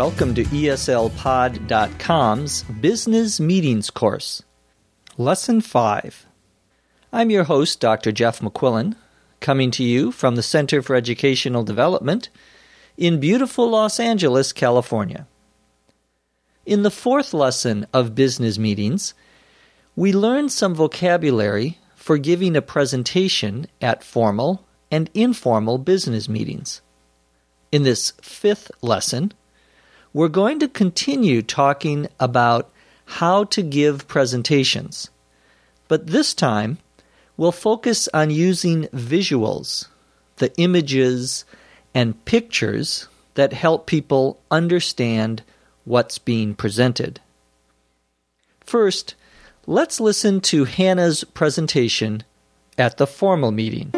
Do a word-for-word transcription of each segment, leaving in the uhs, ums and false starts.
Welcome to E S L pod dot com's Business Meetings course. Lesson five. I'm your host, Doctor Jeff McQuillan, coming to you from the Center for Educational Development in beautiful Los Angeles, California. In the fourth lesson of Business Meetings, we learned some vocabulary for giving a presentation at formal and informal business meetings. In this fifth lesson, we're going to continue talking about how to give presentations, but this time we'll focus on using visuals, the images and pictures that help people understand what's being presented. First, let's listen to Hannah's presentation at the formal meeting.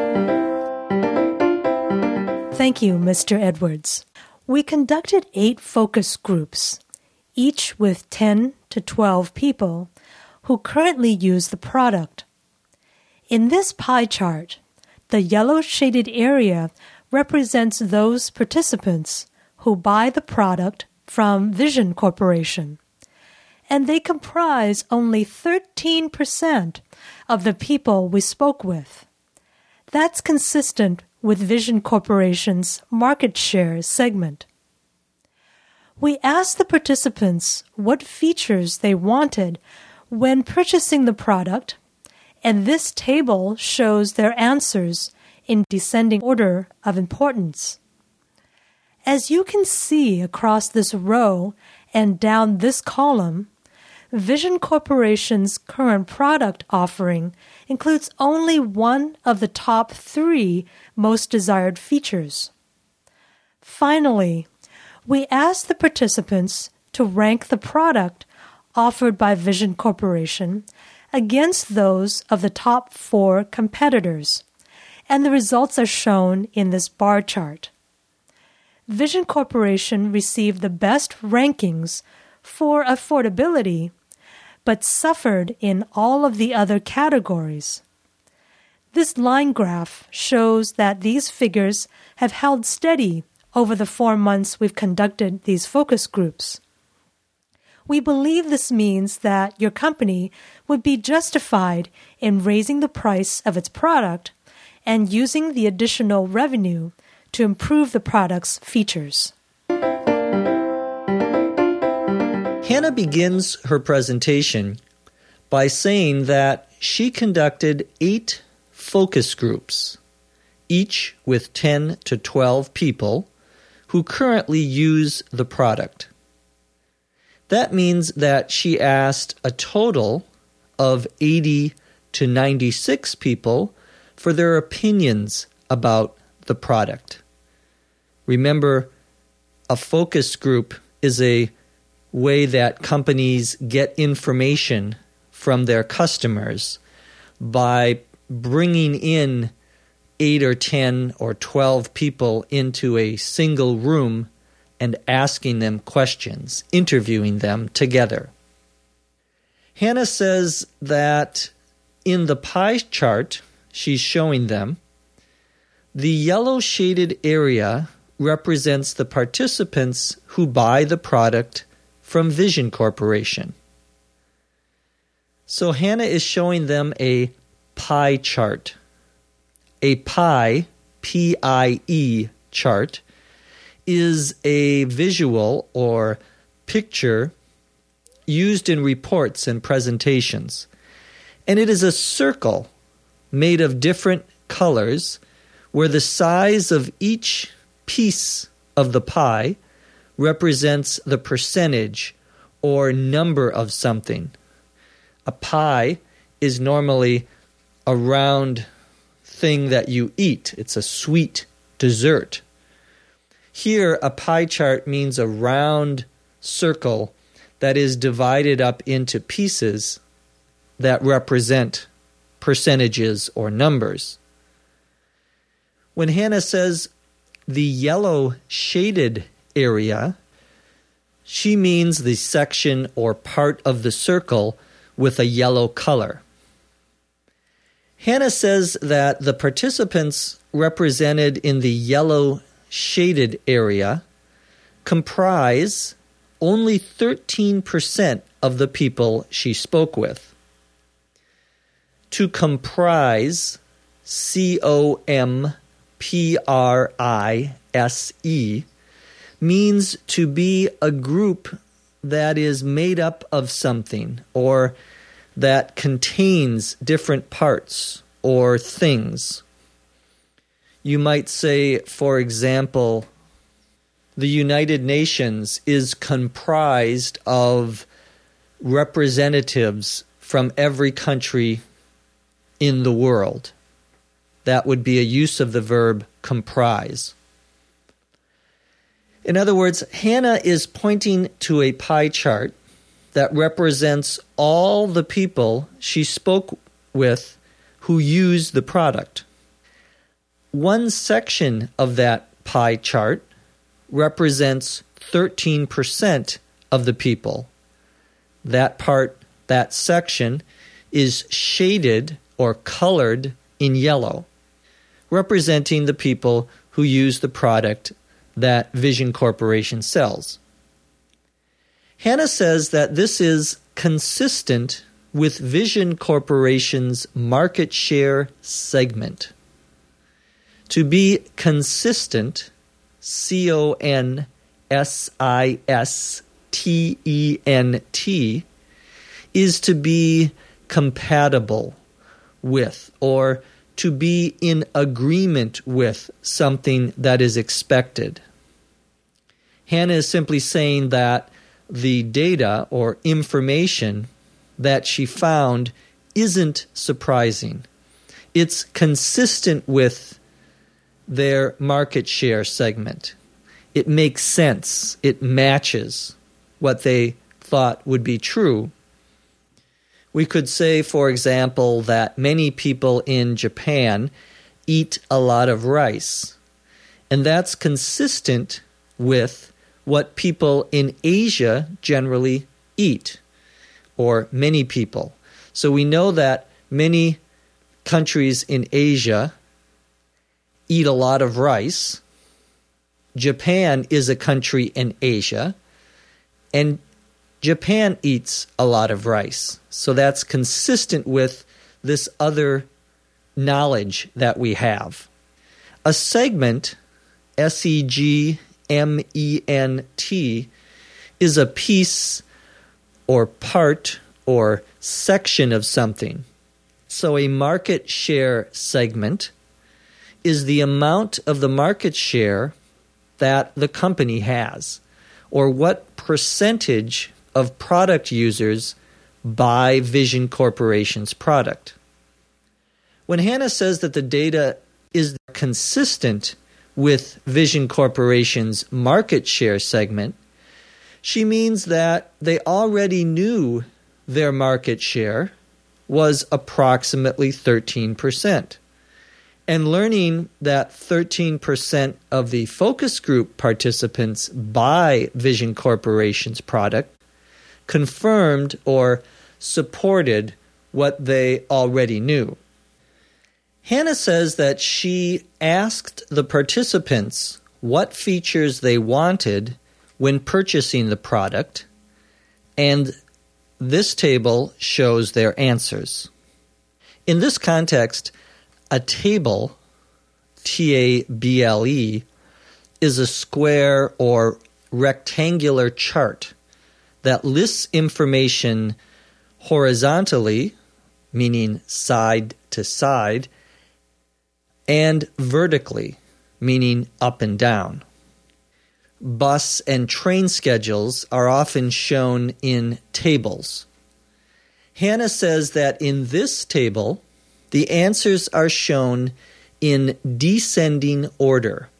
Thank you, Mister Edwards. We conducted eight focus groups, each with ten to twelve people who currently use the product. In this pie chart, the yellow shaded area represents those participants who buy the product from Vision Corporation, and they comprise only thirteen percent of the people we spoke with. That's consistent with Vision Corporation's market share segment. We asked the participants what features they wanted when purchasing the product, and this table shows their answers in descending order of importance. As you can see across this row and down this column, Vision Corporation's current product offering includes only one of the top three most desired features. Finally, we asked the participants to rank the product offered by Vision Corporation against those of the top four competitors, and the results are shown in this bar chart. Vision Corporation received the best rankings for affordability, but suffered in all of the other categories. This line graph shows that these figures have held steady over the four months we've conducted these focus groups. We believe this means that your company would be justified in raising the price of its product and using the additional revenue to improve the product's features. Hannah begins her presentation by saying that she conducted eight focus groups, each with ten to twelve people who currently use the product. That means that she asked a total of eighty to ninety-six people for their opinions about the product. Remember, a focus group is a way that companies get information from their customers by bringing in eight or ten or twelve people into a single room and asking them questions, interviewing them together. Hannah says that in the pie chart she's showing them, the yellow shaded area represents the participants who buy the product from Vision Corporation. So Hannah is showing them a pie chart. A pie, P I E chart, is a visual or picture used in reports and presentations. And it is a circle made of different colors where the size of each piece of the pie represents the percentage or number of something. A pie is normally a round thing that you eat. It's a sweet dessert. Here, a pie chart means a round circle that is divided up into pieces that represent percentages or numbers. When Hannah says the yellow shaded area, she means the section or part of the circle with a yellow color. Hannah says that the participants represented in the yellow shaded area comprise only thirteen percent of the people she spoke with. To comprise, C O M P R I S E, means to be a group that is made up of something or that contains different parts or things. You might say, for example, the United Nations is comprised of representatives from every country in the world. That would be a use of the verb comprise. In other words, Hannah is pointing to a pie chart that represents all the people she spoke with who use the product. One section of that pie chart represents thirteen percent of the people. That part, that section, is shaded or colored in yellow, representing the people who use the product that Vision Corporation sells. Hannah says that this is consistent with Vision Corporation's market share segment. To be consistent, C O N S I S T E N T, is to be compatible with or to be in agreement with something that is expected. Hannah is simply saying that the data or information that she found isn't surprising. It's consistent with their market share segment. It makes sense. It matches what they thought would be true. We could say, for example, that many people in Japan eat a lot of rice, and that's consistent with what people in Asia generally eat, or many people. So we know that many countries in Asia eat a lot of rice. Japan is a country in Asia, and Japan eats a lot of rice. So that's consistent with this other knowledge that we have. A segment, S E G M E N T, is a piece or part or section of something. So a market share segment is the amount of the market share that the company has, or what percentage of product users buy Vision Corporation's product. When Hannah says that the data is consistent with Vision Corporation's market share segment, she means that they already knew their market share was approximately thirteen percent. And learning that thirteen percent of the focus group participants buy Vision Corporation's product confirmed or supported what they already knew. Hannah says that she asked the participants what features they wanted when purchasing the product, and this table shows their answers. In this context, a table, T A B L E, is a square or rectangular chart that lists information horizontally, meaning side to side, and vertically, meaning up and down. Bus and train schedules are often shown in tables. Hannah says that in this table, the answers are shown in descending order.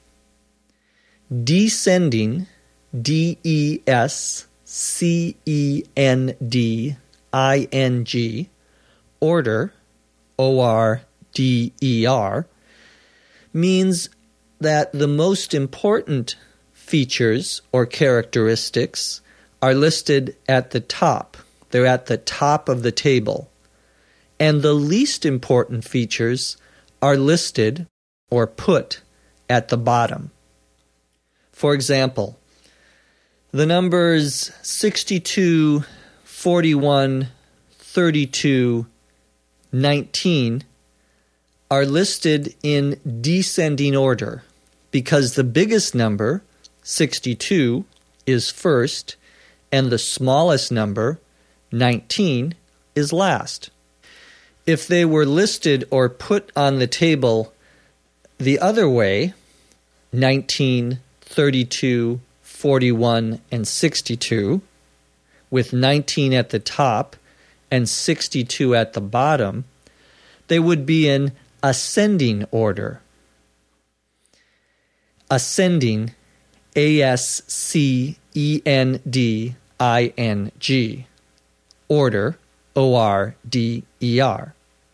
Descending, D E S C E N D I N G, order, O R D E R, means that the most important features or characteristics are listed at the top. They're at the top of the table. And the least important features are listed or put at the bottom. For example, The numbers sixty-two, forty-one, thirty-two, nineteen are listed in descending order because the biggest number, sixty-two, is first, and the smallest number, nineteen, is last. If they were listed or put on the table the other way, nineteen, thirty-two, forty-one, and sixty-two, with nineteen at the top and sixty-two at the bottom, they would be in ascending order. Ascending, A S C E N D I N G. Order, O R D E R.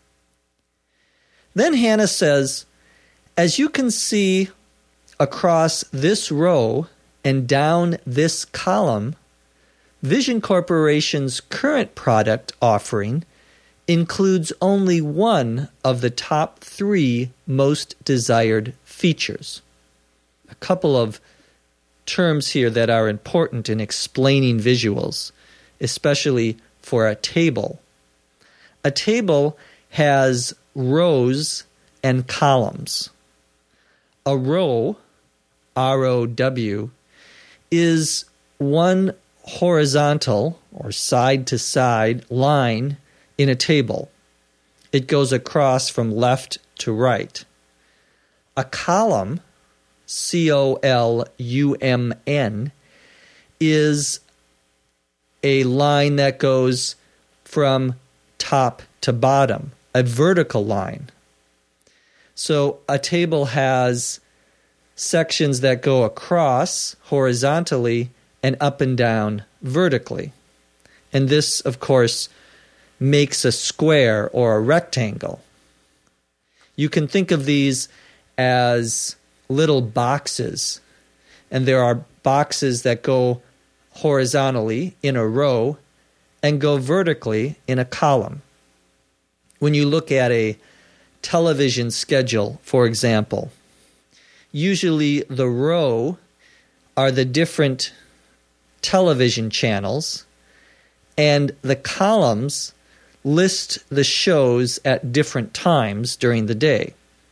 Then Hannah says, as you can see across this row and down this column, Vision Corporation's current product offering includes only one of the top three most desired features. A couple of terms here that are important in explaining visuals, especially for a table. A table has rows and columns. A row, R O W, is one horizontal or side-to-side line in a table. It goes across from left to right. A column, C O L U M N, is a line that goes from top to bottom, a vertical line. So a table has sections that go across horizontally and up and down vertically. And this, of course, makes a square or a rectangle. You can think of these as little boxes, and there are boxes that go horizontally in a row and go vertically in a column. When you look at a television schedule, for example, usually the row are the different television channels, and the columns list the shows at different times during the day.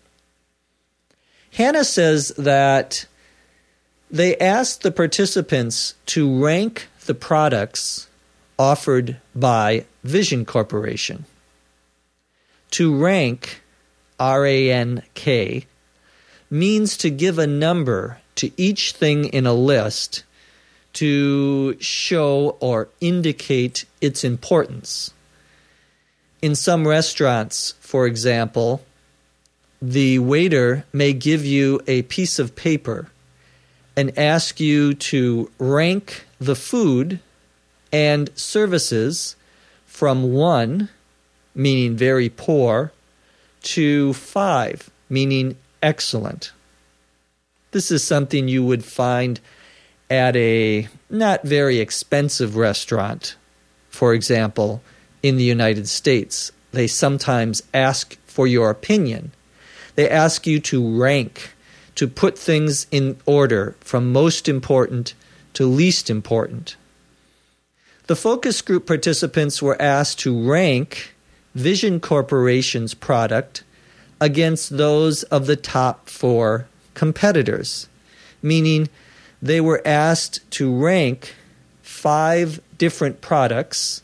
Hannah says that they asked the participants to rank the products offered by Vision Corporation. To rank, R A N K, means to give a number to each thing in a list to show or indicate its importance. In some restaurants, for example, the waiter may give you a piece of paper and ask you to rank the food and services from one, meaning very poor, to five, meaning excellent. This is something you would find at a not very expensive restaurant, for example, in the United States. They sometimes ask for your opinion. They ask you to rank, to put things in order from most important to least important. The focus group participants were asked to rank Vision Corporation's product against those of the top four competitors, meaning they were asked to rank five different products,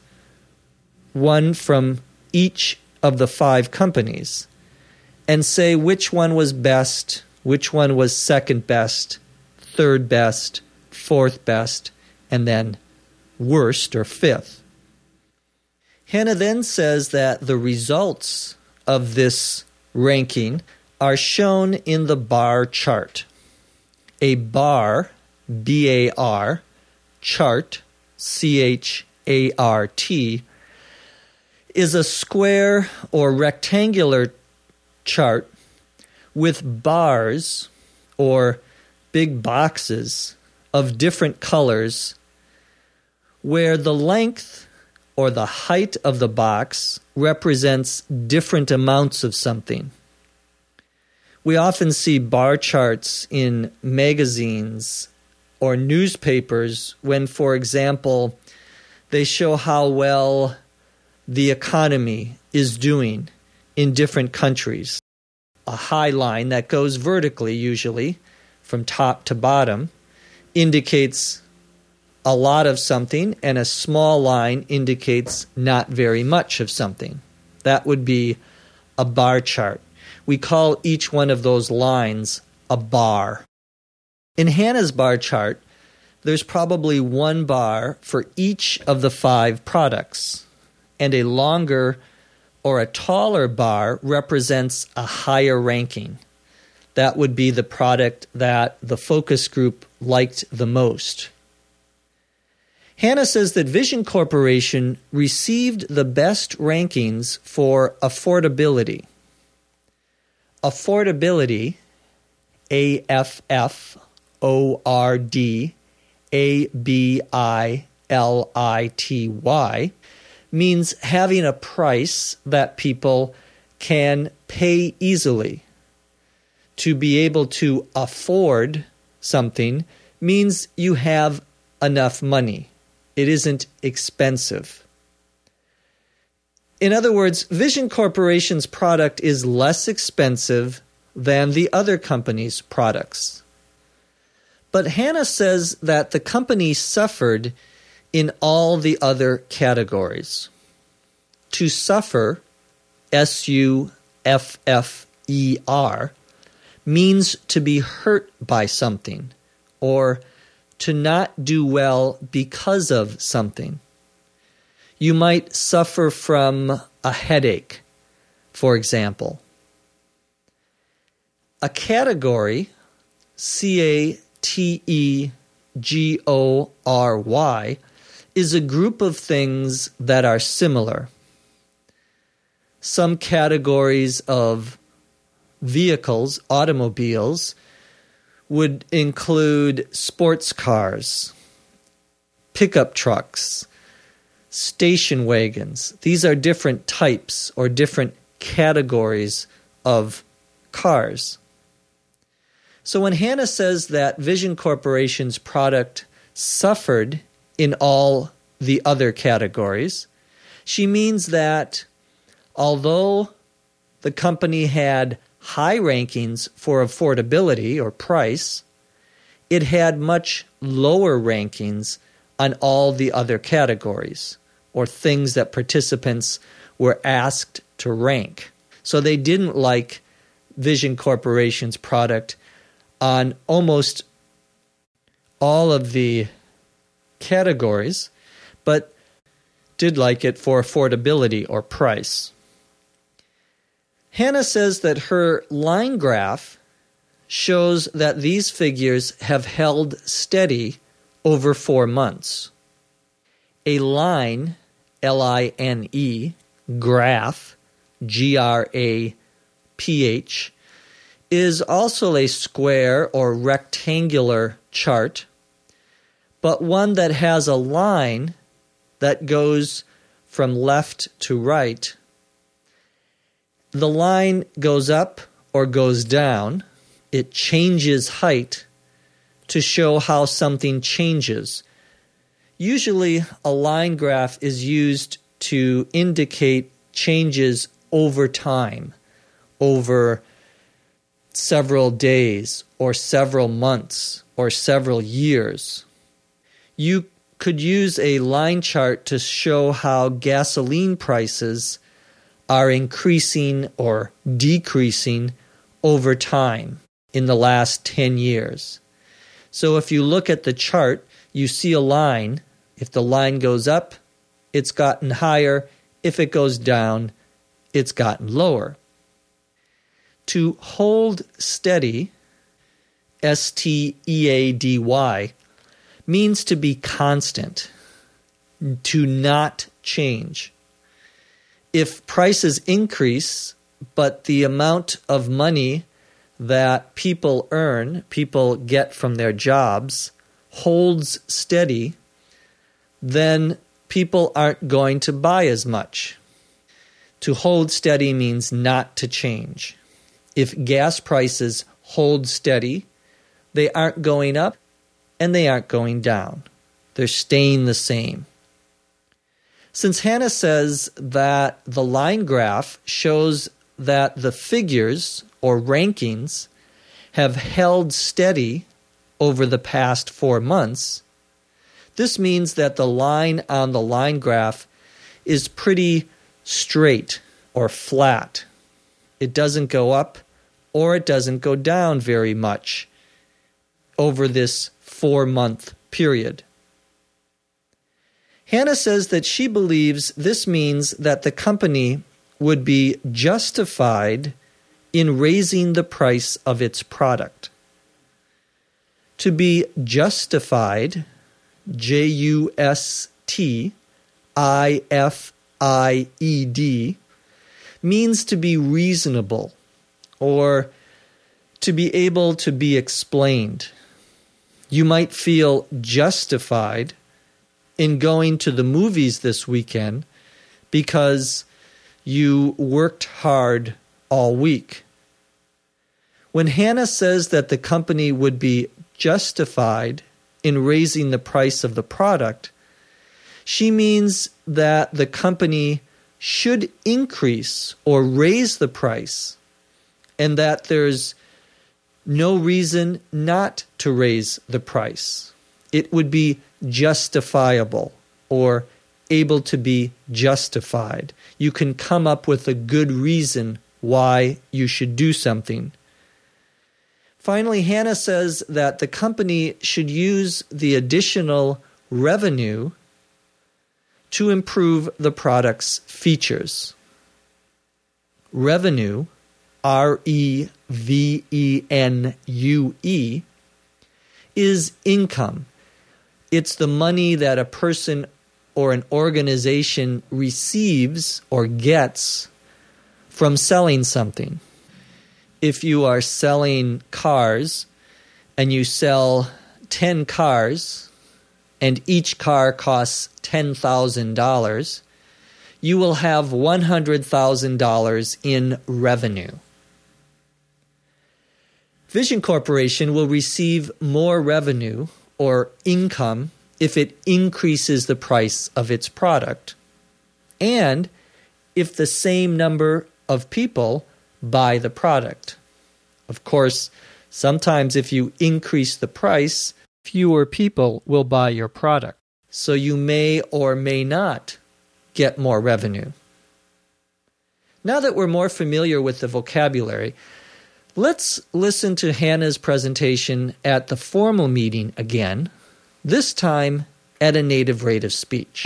one from each of the five companies, and say which one was best, which one was second best, third best, fourth best, and then worst or fifth. Hannah then says that the results of this ranking are shown in the bar chart. A bar, B A R, chart, C H A R T, is a square or rectangular chart with bars or big boxes of different colors where the length or the height of the box represents different amounts of something. We often see bar charts in magazines or newspapers when, for example, they show how well the economy is doing in different countries. A high line that goes vertically, usually, from top to bottom, indicates a lot of something, and a small line indicates not very much of something. That would be a bar chart. We call each one of those lines a bar. In Hannah's bar chart, there's probably one bar for each of the five products, and a longer or a taller bar represents a higher ranking. That would be the product that the focus group liked the most. Hannah says that Vision Corporation received the best rankings for affordability. Affordability, A F F O R D A B I L I T Y, means having a price that people can pay easily. To be able to afford something means you have enough money. It isn't expensive. In other words, Vision Corporation's product is less expensive than the other company's products. But Hannah says that the company suffered in all the other categories. To suffer, S U F F E R, means to be hurt by something, or to not do well because of something. You might suffer from a headache, for example. A category, C A T E G O R Y, is a group of things that are similar. Some categories of vehicles, automobiles, would include sports cars, pickup trucks, station wagons. These are different types or different categories of cars. So when Hannah says that Vision Corporation's product suffered in all the other categories, she means that although the company had high rankings for affordability or price, it had much lower rankings on all the other categories or things that participants were asked to rank. So they didn't like Vision Corporation's product on almost all of the categories, but did like it for affordability or price. Hannah says that her line graph shows that these figures have held steady over four months. A line, L I N E, graph, G R A P H, is also a square or rectangular chart, but one that has a line that goes from left to right. The line goes up or goes down. It changes height to show how something changes. Usually, a line graph is used to indicate changes over time, over several days or several months or several years. You could use a line chart to show how gasoline prices are increasing or decreasing over time in the last ten years. So if you look at the chart, you see a line. If the line goes up, it's gotten higher. If it goes down, it's gotten lower. To hold steady, S T E A D Y, means to be constant, to not change. If prices increase, but the amount of money that people earn, people get from their jobs, holds steady, then people aren't going to buy as much. To hold steady means not to change. If gas prices hold steady, they aren't going up, and they aren't going down. They're staying the same. Since Hannah says that the line graph shows that the figures or rankings have held steady over the past four months, this means that the line on the line graph is pretty straight or flat. It doesn't go up or it doesn't go down very much over this four-month period. Hannah says that she believes this means that the company would be justified in raising the price of its product. To be justified, J U S T I F I E D, means to be reasonable or to be able to be explained. You might feel justified in going to the movies this weekend because you worked hard all week. When Hannah says that the company would be justified in raising the price of the product, she means that the company should increase or raise the price and that there's no reason not to raise the price. It would be justifiable or able to be justified. You can come up with a good reason why you should do something. Finally, Hannah says that the company should use the additional revenue to improve the product's features. Revenue, R E V E N U E, is income. It's the money that a person or an organization receives or gets from selling something. If you are selling cars and you sell ten cars and each car costs ten thousand dollars, you will have one hundred thousand dollars in revenue. Vision Corporation will receive more revenue or income if it increases the price of its product and if the same number of people buy the product. Of course, sometimes if you increase the price, fewer people will buy your product. So you may or may not get more revenue. Now that we're more familiar with the vocabulary, let's listen to Hannah's presentation at the formal meeting again, this time at a native rate of speech.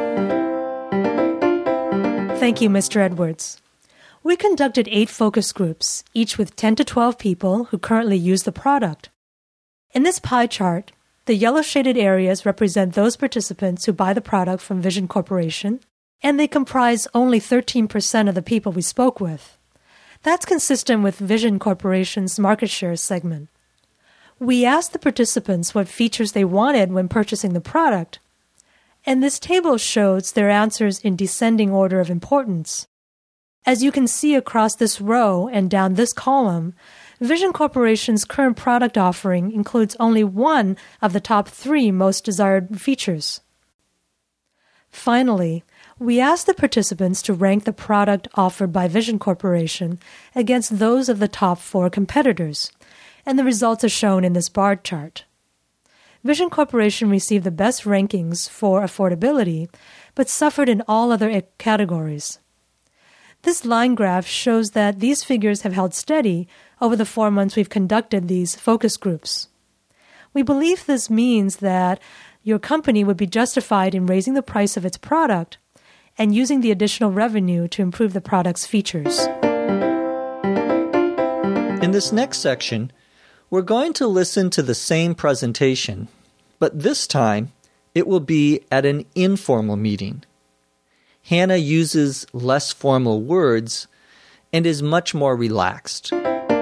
Thank you, Mister Edwards. We conducted eight focus groups, each with ten to twelve people who currently use the product. In this pie chart, the yellow shaded areas represent those participants who buy the product from Vision Corporation, and they comprise only thirteen percent of the people we spoke with. That's consistent with Vision Corporation's market share segment. We asked the participants what features they wanted when purchasing the product, and this table shows their answers in descending order of importance. As you can see across this row and down this column, Vision Corporation's current product offering includes only one of the top three most desired features. Finally, we asked the participants to rank the product offered by Vision Corporation against those of the top four competitors, and the results are shown in this bar chart. Vision Corporation received the best rankings for affordability, but suffered in all other categories. This line graph shows that these figures have held steady over the four months we've conducted these focus groups. We believe this means that your company would be justified in raising the price of its product and using the additional revenue to improve the product's features. In this next section, we're going to listen to the same presentation, but this time it will be at an informal meeting. Hannah uses less formal words and is much more relaxed.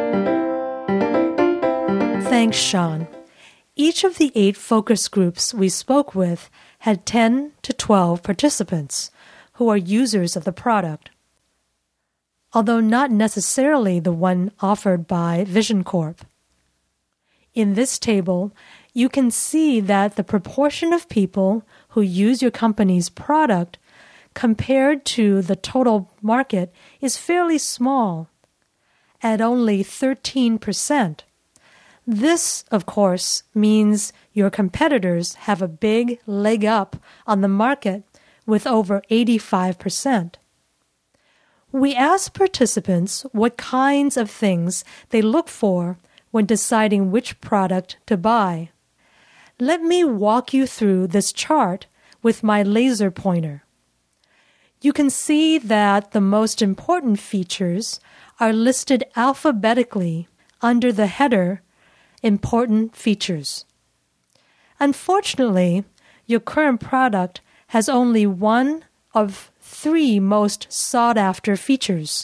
Thanks, Sean. Each of the eight focus groups we spoke with had ten to twelve participants who are users of the product, although not necessarily the one offered by Vision Corp. In this table, you can see that the proportion of people who use your company's product compared to the total market is fairly small, at only thirteen percent. This, of course, means your competitors have a big leg up on the market with over eighty-five percent. We asked participants what kinds of things they look for when deciding which product to buy. Let me walk you through this chart with my laser pointer. You can see that the most important features are listed alphabetically under the header Important Features. Unfortunately, your current product has only one of three most sought-after features.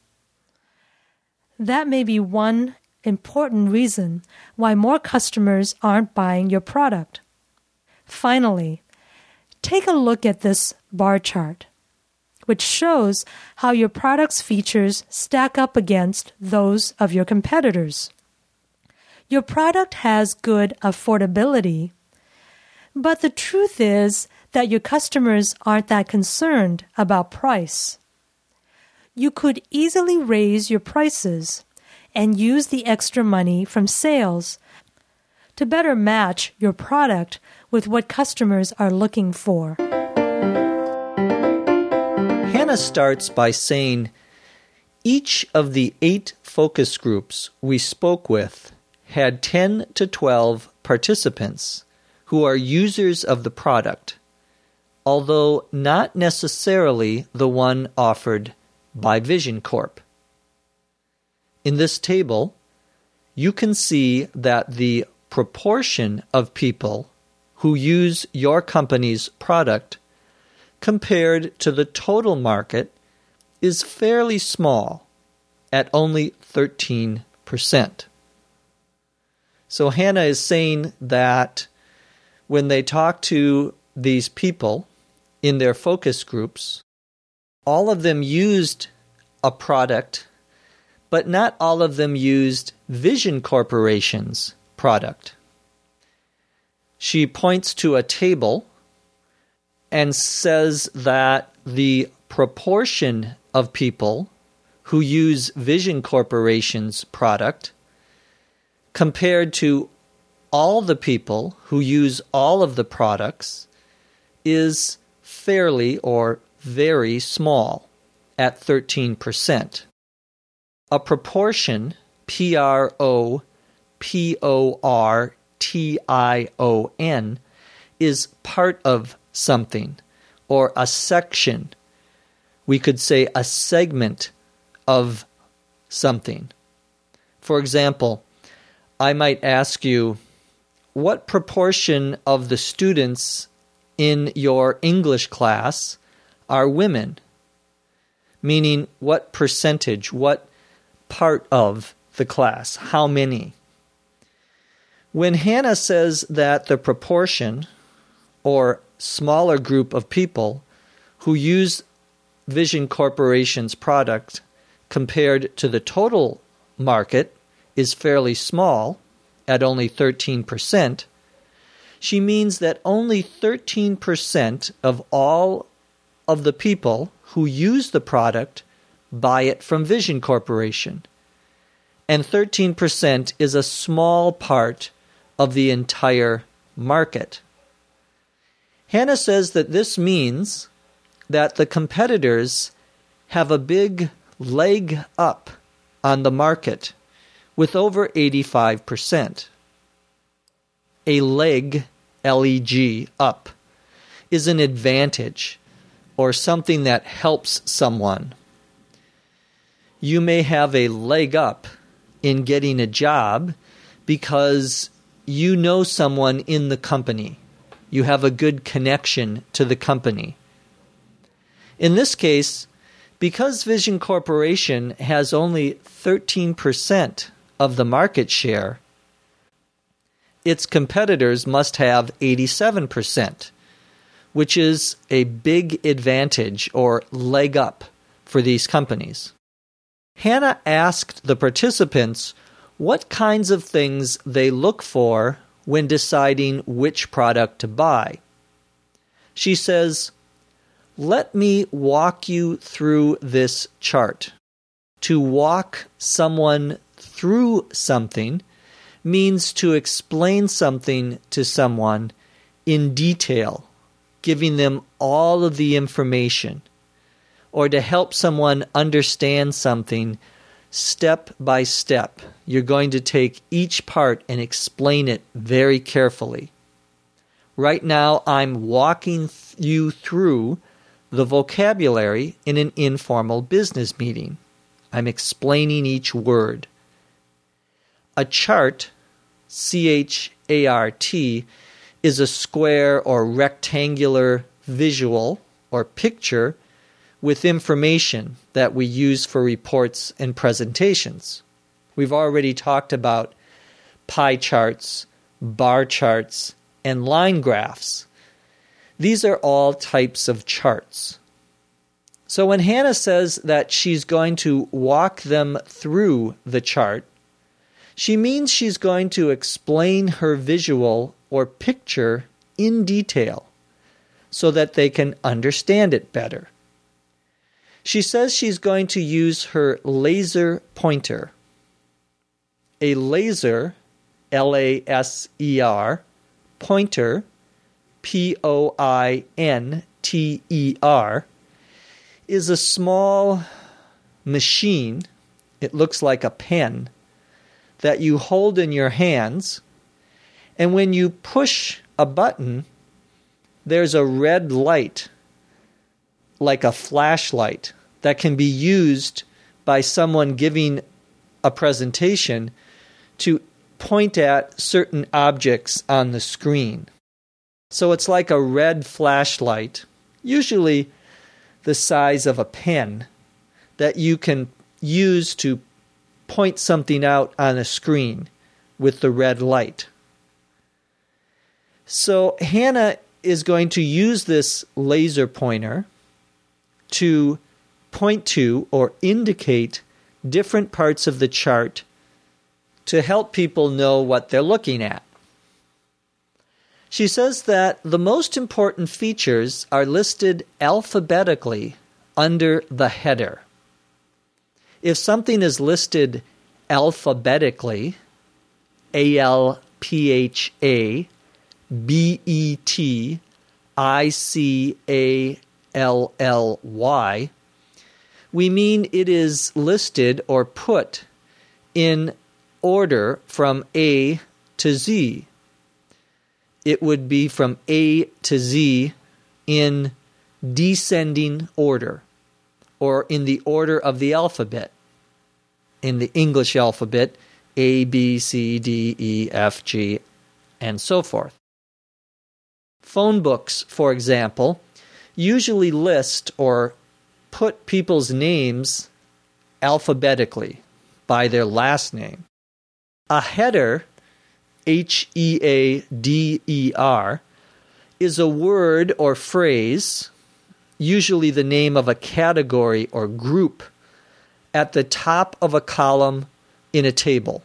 That may be one important reason why more customers aren't buying your product. Finally, take a look at this bar chart, which shows how your product's features stack up against those of your competitors. Your product has good affordability, but the truth is that your customers aren't that concerned about price. You could easily raise your prices and use the extra money from sales to better match your product with what customers are looking for. Hannah starts by saying each of the eight focus groups we spoke with had ten to twelve participants who are users of the product, although not necessarily the one offered by Vision Corp. In this table, you can see that the proportion of people who use your company's product compared to the total market is fairly small, at only thirteen percent. So Hannah is saying that when they talk to these people in their focus groups, all of them used a product, but not all of them used Vision Corporation's product. She points to a table and says that the proportion of people who use Vision Corporation's product compared to all the people who use all of the products is fairly or very small at thirteen percent. A proportion, P R O P O R T I O N, is part of something or a section. We could say a segment of something. For example, I might ask you, what proportion of the students in your English class are women? Meaning, what percentage, what part of the class, how many? When Hannah says that the proportion or smaller group of people who use Vision Corporation's product compared to the total market is fairly small, at only thirteen percent, she means that only thirteen percent of all of the people who use the product buy it from Vision Corporation. And thirteen percent is a small part of the entire market. Hannah says that this means that the competitors have a big leg up on the market with over eighty-five percent. A leg, L E G, up, is an advantage or something that helps someone. You may have a leg up in getting a job because you know someone in the company. You have a good connection to the company. In this case, because Vision Corporation has only thirteen percent of the market share, its competitors must have eighty-seven percent, which is a big advantage or leg up for these companies. Hannah asked the participants what kinds of things they look for when deciding which product to buy. She says, "Let me walk you through this chart." To walk someone through something means to explain something to someone in detail, giving them all of the information, or to help someone understand something step by step. You're going to take each part and explain it very carefully. Right now, I'm walking th- you through the vocabulary in an informal business meeting. I'm explaining each word. A chart, C H A R T, is a square or rectangular visual or picture with information that we use for reports and presentations. We've already talked about pie charts, bar charts, and line graphs. These are all types of charts. So when Hannah says that she's going to walk them through the chart, she means she's going to explain her visual or picture in detail so that they can understand it better. She says she's going to use her laser pointer. A laser, L A S E R, pointer, P O I N T E R, is a small machine, it looks like a pen, that you hold in your hands, and when you push a button, there's a red light, like a flashlight, that can be used by someone giving a presentation to point at certain objects on the screen. So it's like a red flashlight, usually the size of a pen, that you can use to point something out on a screen with the red light. So Hannah is going to use this laser pointer to point to or indicate different parts of the chart to help people know what they're looking at. She says that the most important features are listed alphabetically under the header. If something is listed alphabetically, A L P H A B E T I C A L L Y, we mean it is listed or put in order from A to Z. It would be from A to Z in descending order, or in the order of the alphabet. In the English alphabet, A, B, C, D, E, F, G, and so forth. Phone books, for example, usually list or put people's names alphabetically by their last name. A header, H E A D E R, is a word or phrase, usually the name of a category or group, at the top of a column in a table.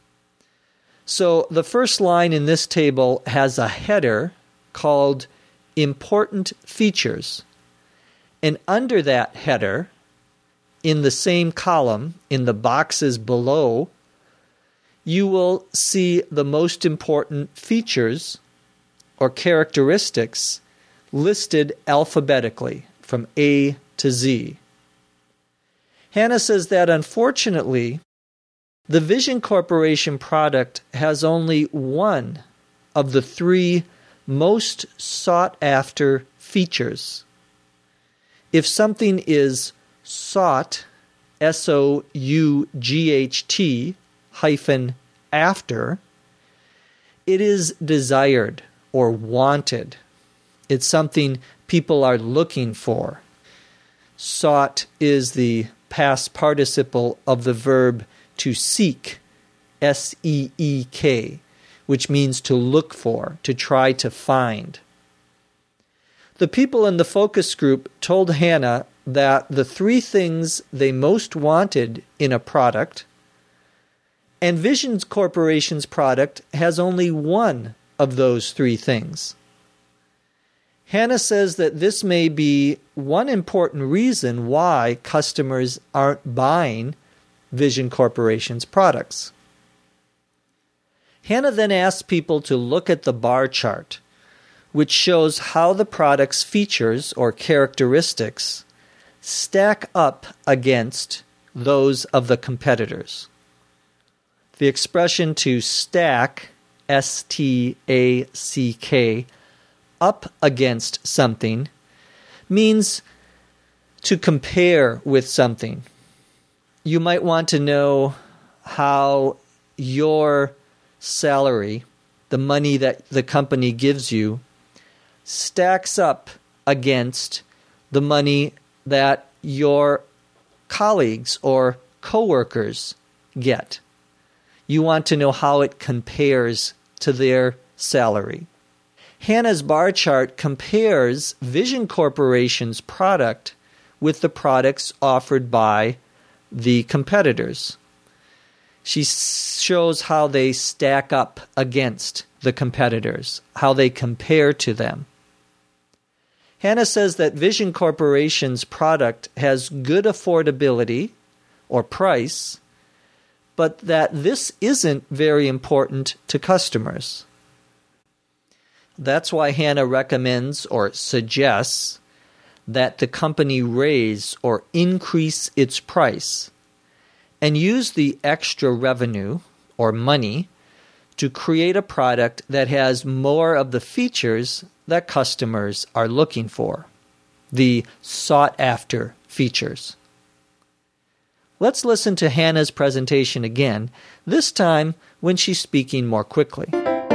So the first line in this table has a header called Important Features. And under that header, in the same column, in the boxes below, you will see the most important features or characteristics listed alphabetically from A to Z. Hannah says that unfortunately, the Vision Corporation product has only one of the three most sought-after features. If something is sought, S O U G H T, hyphen after, it is desired or wanted. It's something people are looking for. Sought is the past participle of the verb to seek, S E E K, which means to look for, to try to find. The people in the focus group told Hannah that the three things they most wanted in a product, and Vision Corporation's product has only one of those three things. Hannah says that this may be one important reason why customers aren't buying Vision Corporation's products. Hannah then asks people to look at the bar chart, which shows how the product's features or characteristics stack up against those of the competitors. The expression to stack, S T A C K, up against something means to compare with something. You might want to know how your salary, the money that the company gives you, stacks up against the money that your colleagues or coworkers get. You want to know how it compares to their salary. Hannah's bar chart compares Vision Corporation's product with the products offered by the competitors. She shows how they stack up against the competitors, how they compare to them. Hannah says that Vision Corporation's product has good affordability or price, but that this isn't very important to customers. That's why Hannah recommends or suggests that the company raise or increase its price and use the extra revenue or money to create a product that has more of the features that customers are looking for, the sought-after features. Let's listen to Hannah's presentation again, this time when she's speaking more quickly.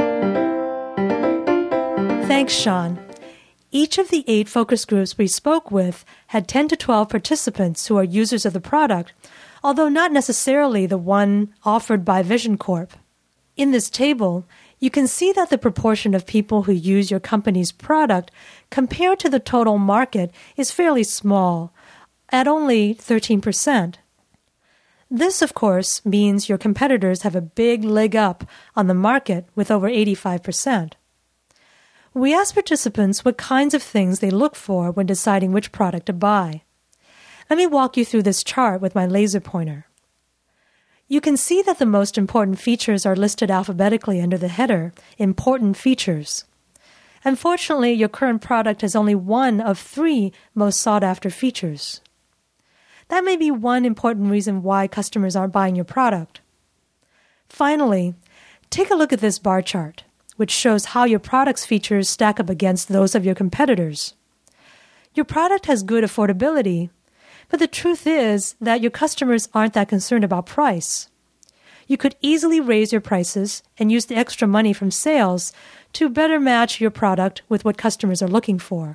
Thanks, Sean. Each of the eight focus groups we spoke with had ten to twelve participants who are users of the product, although not necessarily the one offered by Vision Corp. In this table, you can see that the proportion of people who use your company's product compared to the total market is fairly small, at only thirteen percent. This, of course, means your competitors have a big leg up on the market with over eighty-five percent. We asked participants what kinds of things they look for when deciding which product to buy. Let me walk you through this chart with my laser pointer. You can see that the most important features are listed alphabetically under the header, Important Features. Unfortunately, your current product has only one of three most sought-after features. That may be one important reason why customers aren't buying your product. Finally, take a look at this bar chart, which shows how your product's features stack up against those of your competitors. Your product has good affordability, but the truth is that your customers aren't that concerned about price. You could easily raise your prices and use the extra money from sales to better match your product with what customers are looking for.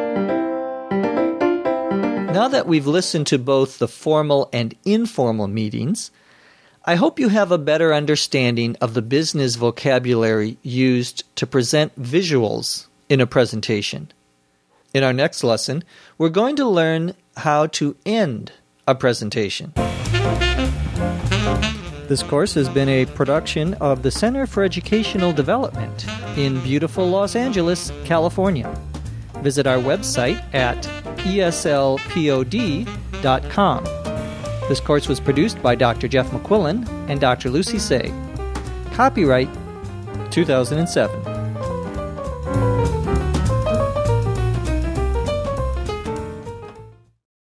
Now that we've listened to both the formal and informal meetings, I hope you have a better understanding of the business vocabulary used to present visuals in a presentation. In our next lesson, we're going to learn how to end a presentation. This course has been a production of the Center for Educational Development in beautiful Los Angeles, California. Visit our website at E S L P O D dot com. This course was produced by Doctor Jeff McQuillan and Doctor Lucy Say. Copyright two thousand seven.